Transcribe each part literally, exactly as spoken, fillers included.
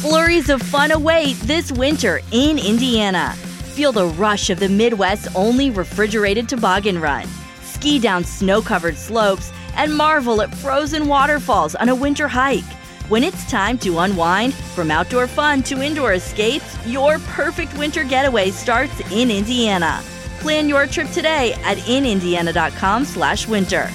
Flurries of fun await this winter in Indiana. Feel the rush of the Midwest's only refrigerated toboggan run. Ski down snow-covered slopes and marvel at frozen waterfalls on a winter hike. When it's time to unwind, from outdoor fun to indoor escapes, your perfect winter getaway starts in Indiana. Plan your trip today at in indiana dot com slash winter.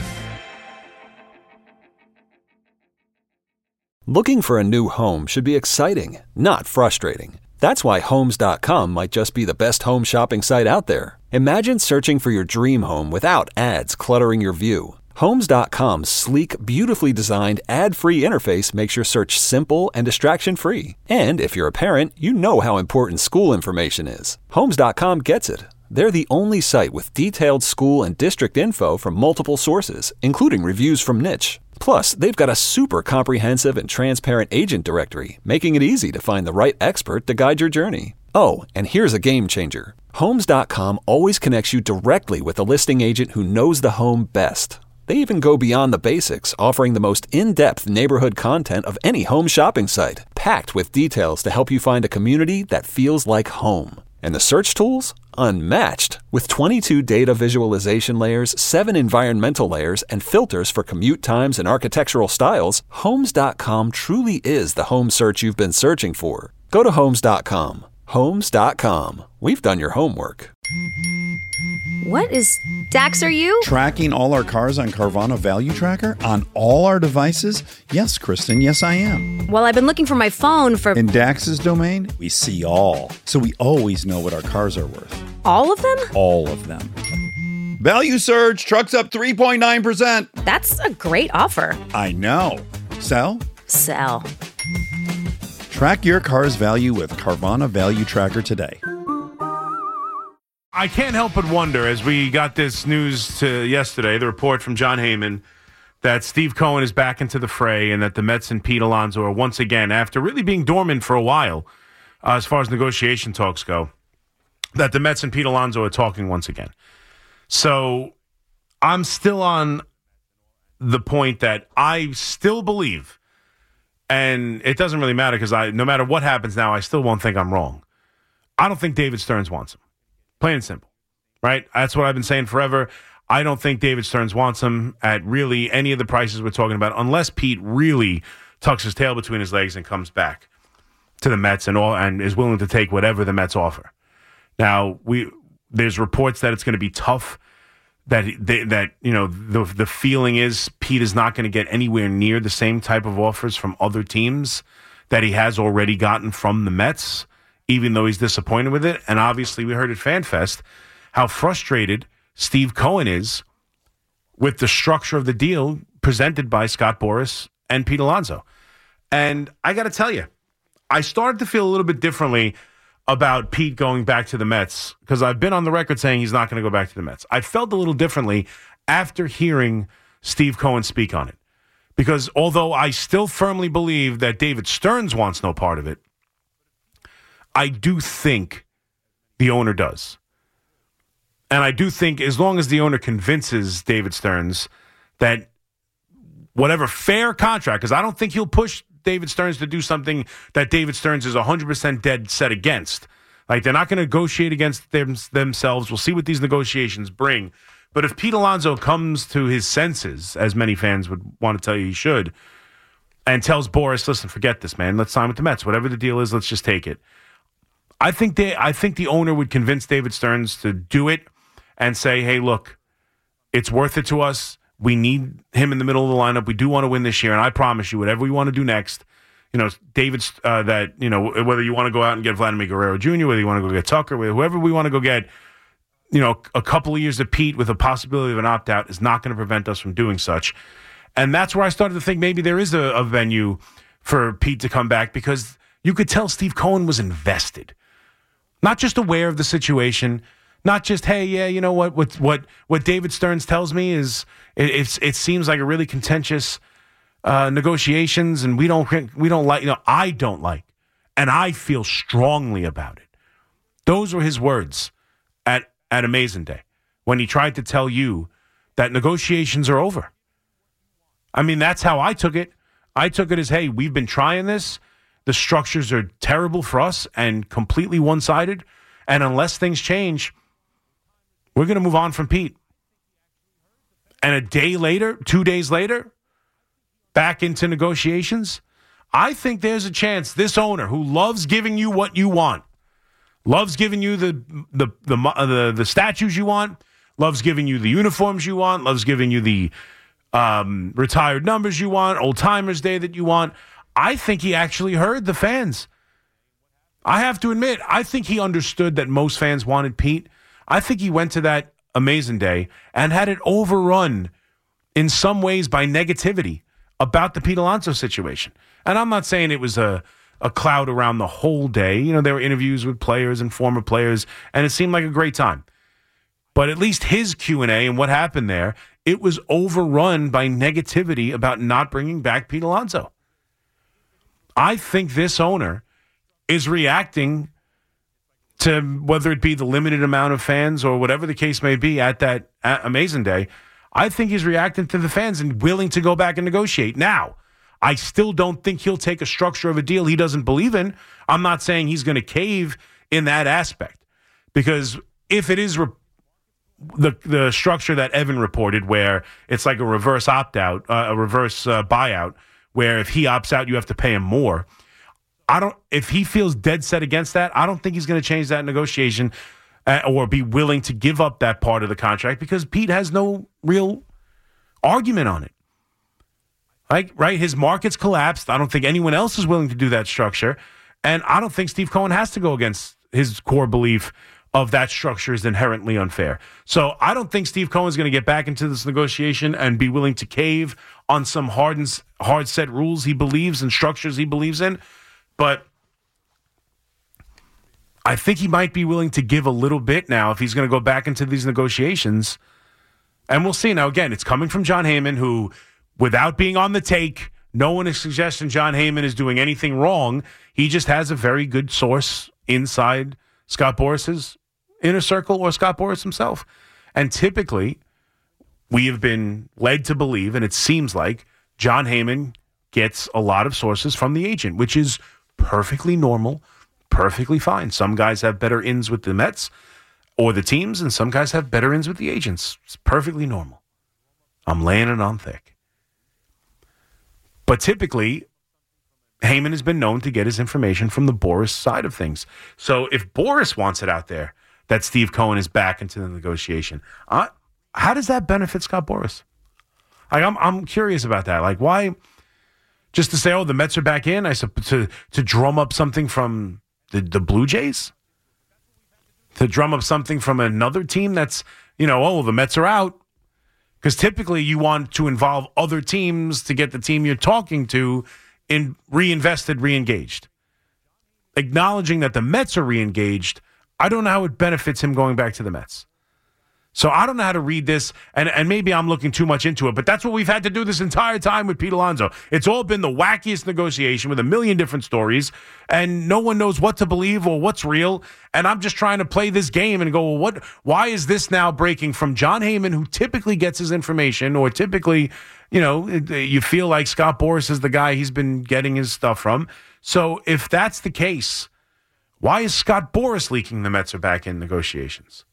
Looking for a new home should be exciting, not frustrating. That's why Homes dot com might just be the best home shopping site out there. Imagine searching for your dream home without ads cluttering your view. Homes dot com's sleek, beautifully designed, ad-free interface makes your search simple and distraction-free. And if you're a parent, you know how important school information is. Homes dot com gets it. They're the only site with detailed school and district info from multiple sources, including reviews from Niche. Plus, they've got a super comprehensive and transparent agent directory, making it easy to find the right expert to guide your journey. Oh, and here's a game changer. Homes dot com always connects you directly with a listing agent who knows the home best. They even go beyond the basics, offering the most in-depth neighborhood content of any home shopping site, packed with details to help you find a community that feels like home. And the search tools? Unmatched. With twenty-two data visualization layers, seven environmental layers, and filters for commute times and architectural styles, Homes dot com truly is the home search you've been searching for. Go to Homes dot com. Homes dot com. We've done your homework. What is Dax, are you? Tracking all our cars on Carvana Value Tracker on all our devices? Yes, Kristen, yes I am. Well, I've been looking for my phone for... In Dax's domain, we see all. So we always know what our cars are worth. All of them? All of them. Value surge, trucks up three point nine percent. That's a great offer. I know. Sell? Sell. Track your car's value with Carvana Value Tracker today. I can't help but wonder, as we got this news to yesterday, the report from John Heyman, that Steve Cohen is back into the fray and that the Mets and Pete Alonso are once again, after really being dormant for a while, uh, as far as negotiation talks go, that the Mets and Pete Alonso are talking once again. So I'm still on the point that I still believe, and it doesn't really matter because I, no matter what happens now, I still won't think I'm wrong. I don't think David Stearns wants him. Plain and simple, right? That's what I've been saying forever. I don't think David Stearns wants him at really any of the prices we're talking about, unless Pete really tucks his tail between his legs and comes back to the Mets and all and is willing to take whatever the Mets offer. Now, we there's reports that it's going to be tough. That they, that you know the the feeling is Pete is not going to get anywhere near the same type of offers from other teams that he has already gotten from the Mets, even though he's disappointed with it. And obviously, we heard at FanFest how frustrated Steve Cohen is with the structure of the deal presented by Scott Boras and Pete Alonso. And I got to tell you, I started to feel a little bit differently about Pete going back to the Mets because I've been on the record saying he's not going to go back to the Mets. I felt a little differently after hearing Steve Cohen speak on it. Because although I still firmly believe that David Stearns wants no part of it, I do think the owner does. And I do think as long as the owner convinces David Stearns that whatever fair contract, because I don't think he'll push David Stearns to do something that David Stearns is one hundred percent dead set against. Like, they're not going to negotiate against them, themselves. We'll see what these negotiations bring. But if Pete Alonso comes to his senses, as many fans would want to tell you he should, and tells Boras, listen, forget this, man. Let's sign with the Mets. Whatever the deal is, let's just take it. I think they, I think the owner would convince David Stearns to do it and say, hey, look, it's worth it to us. We need him in the middle of the lineup. We do want to win this year, and I promise you, whatever we want to do next, you know, David's uh, that, you know, whether you want to go out and get Vladimir Guerrero Junior, whether you want to go get Tucker, whoever we want to go get, you know, a couple of years of Pete with a possibility of an opt-out is not going to prevent us from doing such. And that's where I started to think maybe there is a, a venue for Pete to come back, because you could tell Steve Cohen was invested. Not just aware of the situation, not just, hey, yeah, you know what, what, what, what David Stearns tells me is it, it's, it seems like a really contentious uh, negotiations, and we don't, we don't like, you know, I don't like, and I feel strongly about it. Those were his words at, at Amazing Day when he tried to tell you that negotiations are over. I mean, that's how I took it. I took it as, hey, we've been trying this. the structures are terrible for us and completely one-sided. And unless things change, we're going to move on from Pete. And a day later, two days later, back into negotiations. I think there's a chance this owner who loves giving you what you want, loves giving you the the the the, the statues you want, loves giving you the uniforms you want, loves giving you the um, retired numbers you want, old timers day that you want. I think he actually heard the fans. I have to admit, I think he understood that most fans wanted Pete. I think he went to that Amazing Day and had it overrun in some ways by negativity about the Pete Alonso situation. And I'm not saying it was a, a cloud around the whole day. You know, there were interviews with players and former players, and it seemed like a great time. But at least his Q and A and what happened there, it was overrun by negativity about not bringing back Pete Alonso. I think this owner is reacting to whether it be the limited amount of fans or whatever the case may be at that Amazing Day. I think he's reacting to the fans and willing to go back and negotiate. Now, I still don't think he'll take a structure of a deal he doesn't believe in. I'm not saying he's going to cave in that aspect, because if it is re- the the structure that Evan reported, where it's like a reverse opt-out, uh, a reverse uh, buyout, where if he opts out, you have to pay him more. I don't. If he feels dead set against that, I don't think he's going to change that negotiation uh, or be willing to give up that part of the contract, because Pete has no real argument on it. Like, right? His market's collapsed. I don't think anyone else is willing to do that structure, and I don't think Steve Cohen has to go against his core belief of that structure is inherently unfair. So I don't think Steve Cohen's going to get back into this negotiation and be willing to cave on some hard and hard set rules he believes and structures he believes in. But I think he might be willing to give a little bit now if he's going to go back into these negotiations. And we'll see. Now, again, it's coming from Jon Heyman, who, without being on the take, no one is suggesting Jon Heyman is doing anything wrong. He just has a very good source inside Scott Boras's inner circle, or Scott Boras himself. And typically, we have been led to believe, and it seems like Jon Heyman gets a lot of sources from the agent, which is perfectly normal, perfectly fine. Some guys have better ins with the Mets or the teams, and some guys have better ins with the agents. It's perfectly normal. I'm laying it on thick. But typically, Heyman has been known to get his information from the Boras side of things. So if Boras wants it out there that Steve Cohen is back into the negotiation, uh, how does that benefit Scott Boras? Like, I'm I'm curious about that. Like, why? Just to say, oh, the Mets are back in, I suppose, to to drum up something from the, the Blue Jays? To drum up something from another team that's, you know, oh, the Mets are out. Because typically you want to involve other teams to get the team you're talking to in reinvested, reengaged. Acknowledging that the Mets are reengaged, I don't know how it benefits him going back to the Mets. So I don't know how to read this, and, and maybe I'm looking too much into it, but that's what we've had to do this entire time with Pete Alonso. It's all been the wackiest negotiation with a million different stories, and no one knows what to believe or what's real, and I'm just trying to play this game and go, well, what? Why is this now breaking from Jon Heyman, who typically gets his information, or typically, you know, you feel like Scott Boras is the guy he's been getting his stuff from. So if that's the case, why is Scott Boras leaking the Mets are back in negotiations?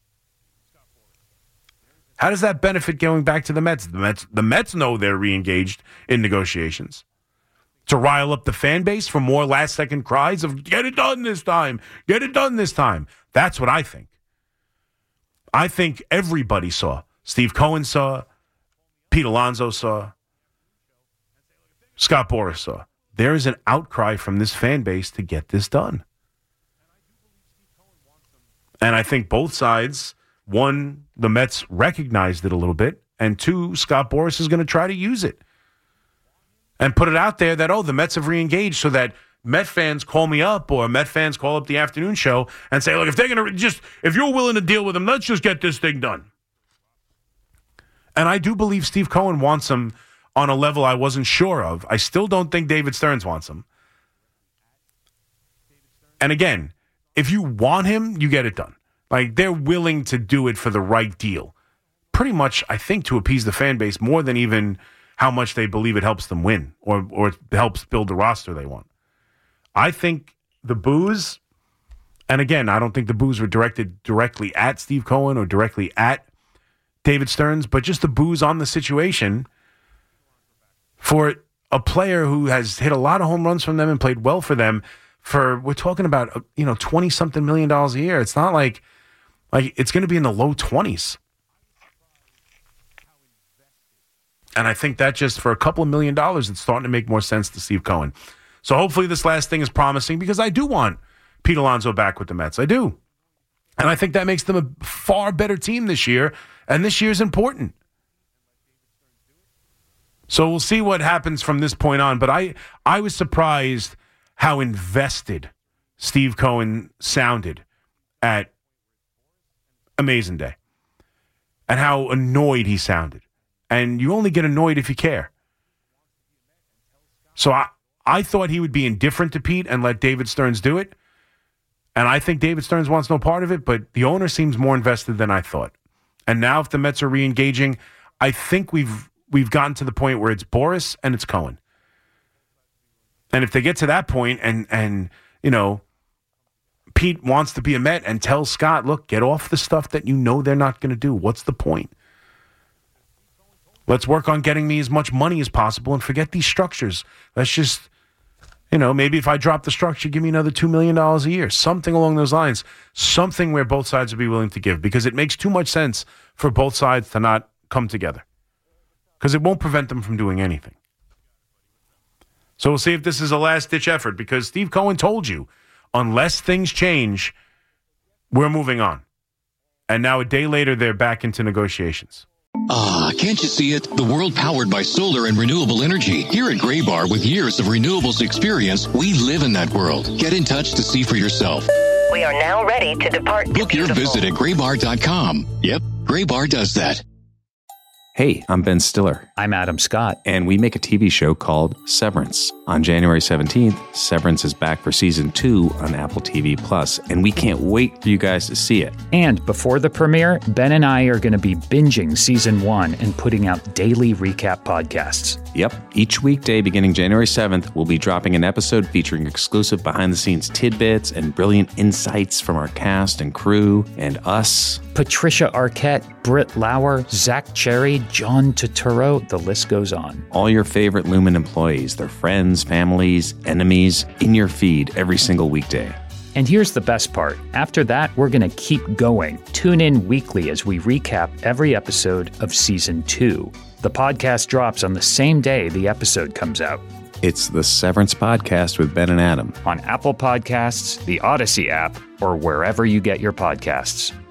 How does that benefit going back to the Mets? The Mets, the Mets know they're re-engaged in negotiations. To rile up the fan base for more last-second cries of, get it done this time, get it done this time. That's what I think. I think everybody saw. Steve Cohen saw. Pete Alonso saw. Scott Boras saw. There is an outcry from this fan base to get this done. And I think both sides... One, the Mets recognized it a little bit, and two, Scott Boras is going to try to use it and put it out there that, oh, the Mets have reengaged, so that Met fans call me up or Met fans call up the afternoon show and say, look, if they're going to just, if you're willing to deal with them, let's just get this thing done. And I do believe Steve Cohen wants him on a level I wasn't sure of. I still don't think David Stearns wants him. And again, if you want him, you get it done. Like, they're willing to do it for the right deal. Pretty much, I think, to appease the fan base more than even how much they believe it helps them win or or helps build the roster they want. I think the boos, and again, I don't think the boos were directed directly at Steve Cohen or directly at David Stearns, but just the boos on the situation for a player who has hit a lot of home runs from them and played well for them for, we're talking about, you know, twenty-something million dollars a year. It's not like, like it's going to be in the low twenties. And I think that just for a couple of million dollars, it's starting to make more sense to Steve Cohen. So hopefully this last thing is promising because I do want Pete Alonso back with the Mets. I do. And I think that makes them a far better team this year. And this year is important. So we'll see what happens from this point on. But I, I was surprised how invested Steve Cohen sounded at Amazing Day and how annoyed he sounded. And you only get annoyed if you care. So I, I thought he would be indifferent to Pete and let David Stearns do it. And I think David Stearns wants no part of it, but the owner seems more invested than I thought. And now if the Mets are re-engaging, I think we've we've gotten to the point where it's Boris and it's Cohen. And if they get to that point and, and you know, Pete wants to be a Met and tells Scott, look, get off the stuff that you know they're not going to do. What's the point? Let's work on getting me as much money as possible and forget these structures. Let's just, you know, maybe if I drop the structure, give me another two million dollars a year. Something along those lines. Something where both sides would be willing to give because it makes too much sense for both sides to not come together because it won't prevent them from doing anything. So we'll see if this is a last-ditch effort because Steve Cohen told you, unless things change, we're moving on. And now a day later, they're back into negotiations. Ah, can't you see it? The world powered by solar and renewable energy. Here at Graybar, with years of renewables experience, we live in that world. Get in touch to see for yourself. We are now ready to depart. Book your visit at graybar dot com. Yep, Graybar does that. Hey, I'm Ben Stiller. I'm Adam Scott. And we make a T V show called Severance. On January seventeenth, Severance is back for season two on Apple T V Plus, and we can't wait for you guys to see it. And before the premiere, Ben and I are going to be binging season one and putting out daily recap podcasts. Yep. Each weekday beginning January seventh, we'll be dropping an episode featuring exclusive behind-the-scenes tidbits and brilliant insights from our cast and crew and us. Patricia Arquette, Britt Lauer, Zach Cherry, John Turturro, the list goes on. All your favorite Lumen employees, their friends, families, enemies, in your feed every single weekday. And here's the best part. After that, we're going to keep going. Tune in weekly as we recap every episode of season two. The podcast drops on the same day the episode comes out. It's the Severance Podcast with Ben and Adam. On Apple Podcasts, the Odyssey app, or wherever you get your podcasts.